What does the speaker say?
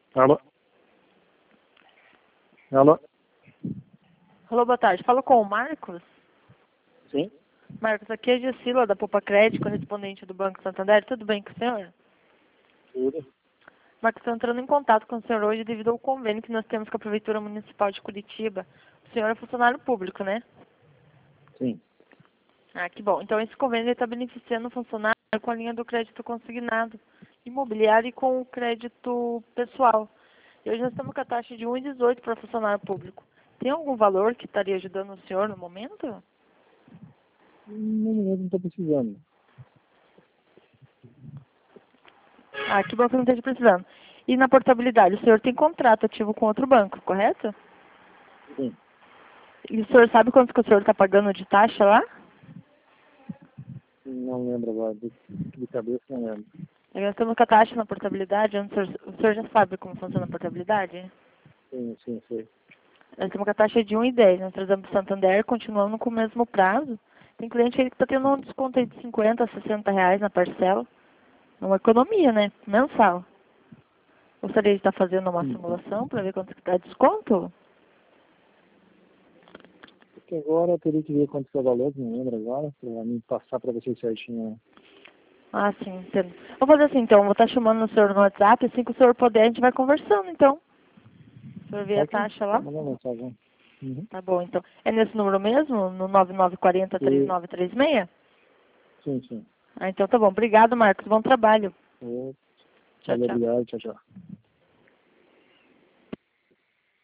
Alô? Alô? Alô, boa tarde. Falo com o Marcos. Sim? Marcos, aqui é a Gessila, da Poupa Crédito, correspondente do Banco Santander. Tudo bem com o senhor? Tudo. Marcos, estou entrando em contato com o senhor hoje devido ao convênio que nós temos com a Prefeitura Municipal de Curitiba. O senhor é funcionário público, né? Sim. Ah, que bom. Então, esse convênio está beneficiando o funcionário com a linha do crédito consignado, imobiliário e com o crédito pessoal. E hoje nós estamos com a taxa de 1,18 para funcionário público. Tem algum valor que estaria ajudando o senhor no momento? No momento não estou precisando. Ah, que bom que não esteja precisando. E na portabilidade, o senhor tem contrato ativo com outro banco, correto? Sim. E o senhor sabe quanto que o senhor está pagando de taxa lá? Não lembro agora. De cabeça não lembro. Nós estamos com a taxa na portabilidade, o senhor já sabe como funciona a portabilidade? Sim, sim, sei. Nós estamos com a taxa de 1,10. Nós trazemos o Santander, continuando com o mesmo prazo. Tem cliente aí que está tendo um desconto aí de 50 a 60 reais na parcela. É uma economia, né? Mensal. Gostaria de estar fazendo uma Sim. simulação para ver quanto que dá desconto? Porque agora eu teria que ver quanto é o valor, não lembro agora, para me passar para vocês certinho. Ah, sim, entendo. Vou fazer assim, então. Vou estar chamando o senhor no WhatsApp. Assim que o senhor puder, a gente vai conversando, então. O senhor vê a Pode taxa lá? mandar mensagem. Uhum. Tá bom, então. É nesse número mesmo? No 9940-3936? Sim, sim. Ah, então tá bom. Obrigado, Marcos. Bom trabalho. Eu, Tchau, valeu, tchau. obrigado, tchau, tchau.